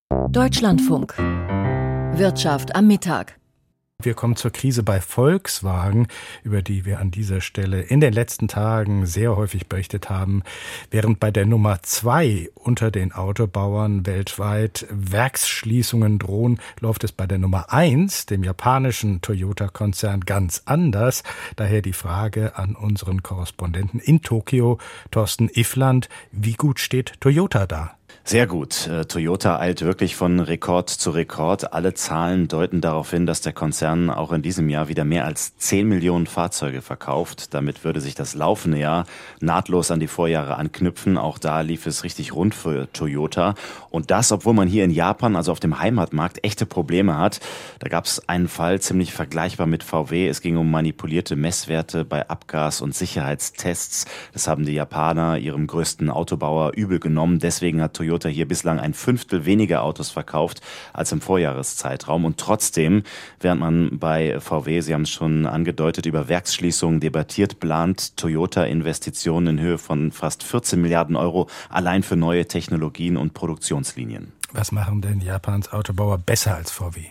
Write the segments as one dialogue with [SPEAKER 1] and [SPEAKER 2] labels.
[SPEAKER 1] Deutschlandfunk. Wirtschaft am Mittag.
[SPEAKER 2] Wir kommen zur Krise bei Volkswagen, über die wir an dieser Stelle in den letzten Tagen sehr häufig berichtet haben. Während bei der Nummer 2 unter den Autobauern weltweit Werksschließungen drohen, läuft es bei der Nummer 1, dem japanischen Toyota-Konzern, ganz anders. Daher die Frage an unseren Korrespondenten in Tokio, Thorsten Iffland: Wie gut steht Toyota da?
[SPEAKER 3] Sehr gut. Toyota eilt wirklich von Rekord zu Rekord. Alle Zahlen deuten darauf hin, dass der Konzern auch in diesem Jahr wieder mehr als 10 Millionen Fahrzeuge verkauft. Damit würde sich das laufende Jahr nahtlos an die Vorjahre anknüpfen. Auch da lief es richtig rund für Toyota. Und das, obwohl man hier in Japan, also auf dem Heimatmarkt, echte Probleme hat. Da gab es einen Fall ziemlich vergleichbar mit VW. Es ging um manipulierte Messwerte bei Abgas- und Sicherheitstests. Das haben die Japaner ihrem größten Autobauer übel genommen. Deswegen hat Toyota hier bislang 1/5 weniger Autos verkauft als im Vorjahreszeitraum. Und trotzdem, während man bei VW, Sie haben es schon angedeutet, über Werksschließungen debattiert, plant Toyota Investitionen in Höhe von fast 14 Milliarden Euro allein für neue Technologien und Produktionslinien.
[SPEAKER 2] Was machen denn Japans Autobauer besser als VW?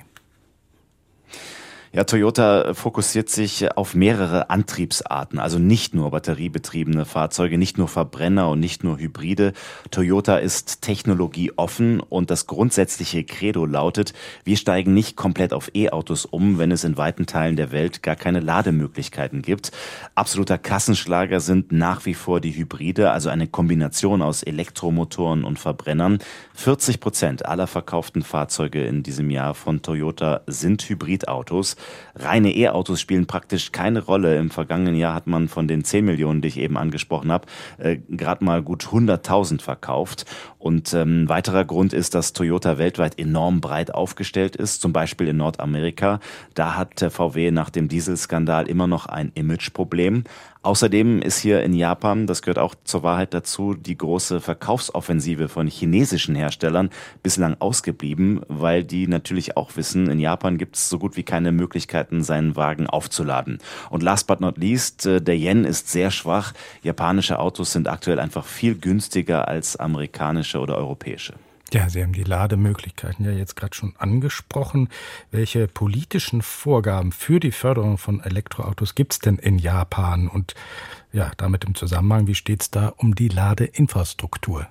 [SPEAKER 3] Ja, Toyota fokussiert sich auf mehrere Antriebsarten, also nicht nur batteriebetriebene Fahrzeuge, nicht nur Verbrenner und nicht nur Hybride. Toyota ist technologieoffen und das grundsätzliche Credo lautet: Wir steigen nicht komplett auf E-Autos um, wenn es in weiten Teilen der Welt gar keine Lademöglichkeiten gibt. Absoluter Kassenschlager sind nach wie vor die Hybride, also eine Kombination aus Elektromotoren und Verbrennern. 40% aller verkauften Fahrzeuge in diesem Jahr von Toyota sind Hybridautos. Reine E-Autos spielen praktisch keine Rolle. Im vergangenen Jahr hat man von den 10 Millionen, die ich eben angesprochen habe, gerade mal gut 100.000 verkauft. Und weiterer Grund ist, dass Toyota weltweit enorm breit aufgestellt ist, zum Beispiel in Nordamerika. Da hat VW nach dem Dieselskandal immer noch ein Imageproblem. Außerdem ist hier in Japan, das gehört auch zur Wahrheit dazu, die große Verkaufsoffensive von chinesischen Herstellern bislang ausgeblieben, weil die natürlich auch wissen, in Japan gibt es so gut wie keine Möglichkeiten, seinen Wagen aufzuladen. Und last but not least, der Yen ist sehr schwach. Japanische Autos sind aktuell einfach viel günstiger als amerikanische oder europäische.
[SPEAKER 2] Ja, Sie haben die Lademöglichkeiten ja jetzt gerade schon angesprochen. Welche politischen Vorgaben für die Förderung von Elektroautos gibt es denn in Japan? Und ja, damit im Zusammenhang, wie steht es da um die Ladeinfrastruktur?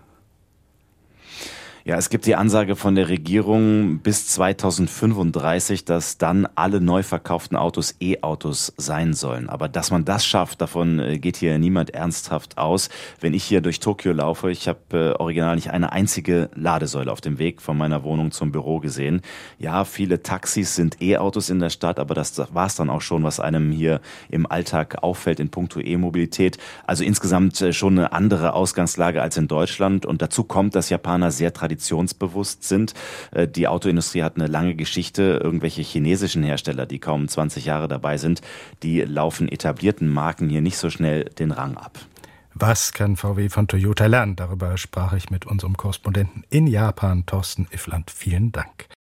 [SPEAKER 3] Ja, es gibt die Ansage von der Regierung bis 2035, dass dann alle neu verkauften Autos E-Autos sein sollen. Aber dass man das schafft, davon geht hier niemand ernsthaft aus. Wenn ich hier durch Tokio laufe, ich habe original nicht eine einzige Ladesäule auf dem Weg von meiner Wohnung zum Büro gesehen. Ja, viele Taxis sind E-Autos in der Stadt, aber das war es dann auch schon, was einem hier im Alltag auffällt in puncto E-Mobilität. Also insgesamt schon eine andere Ausgangslage als in Deutschland. Und dazu kommt, dass Japaner sehr traditionsbewusst sind. Die Autoindustrie hat eine lange Geschichte. Irgendwelche chinesischen Hersteller, die kaum 20 Jahre dabei sind, die laufen etablierten Marken hier nicht so schnell den Rang ab.
[SPEAKER 2] Was kann VW von Toyota lernen? Darüber sprach ich mit unserem Korrespondenten in Japan, Thorsten Iffland. Vielen Dank.